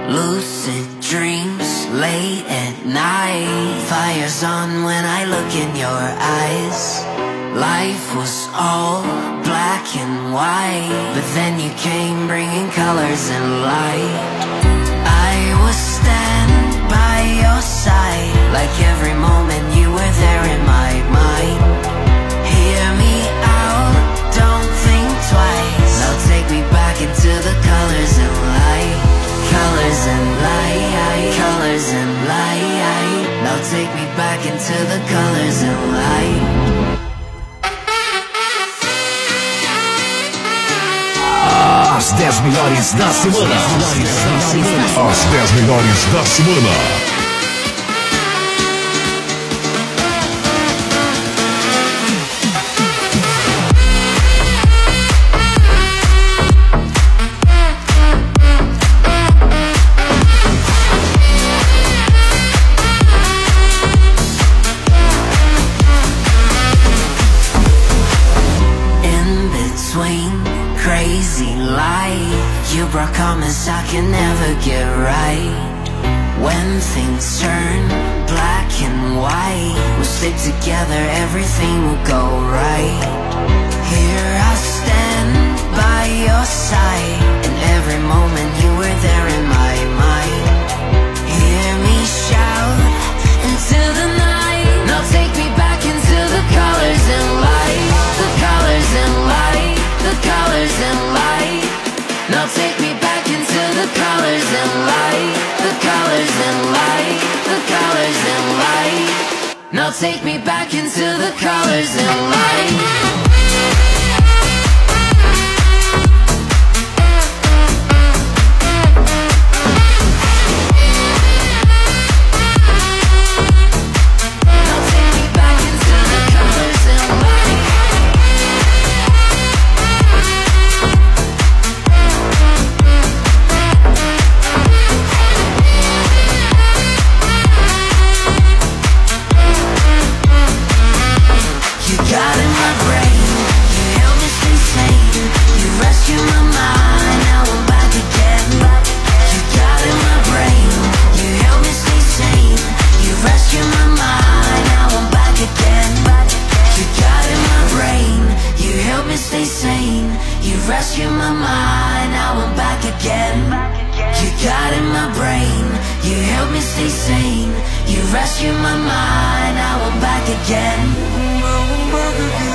Lucid dreams late at night. Fire's on when I look in your eyes. Life was all black and white, but then you came bringing colors and light. I was standing by your side, like every moment you were there in my mind. Hear me out, don't think twice. Now take me back into the colors and light. Colors and light, colors and light. Now take me back into the colors and light. As 10 melhores da semana. As 10 melhores da semana. Crazy life, you brought comments I can never get right. When things turn black and white, we'll stick together, everything will go right. Here I stand by your side, and every moment you were there in my mind. Hear me shout into the night. Now take me back into the colors and light. The colors and light. The colors and light. Now take me back into the colors and light. The colors and light. The colors and light. Now take me back into the colors and light. Rescue my mind, now I'm back again. You got in my brain, you help me stay sane. You rescue my mind, now I'm back again. Now I'm back again.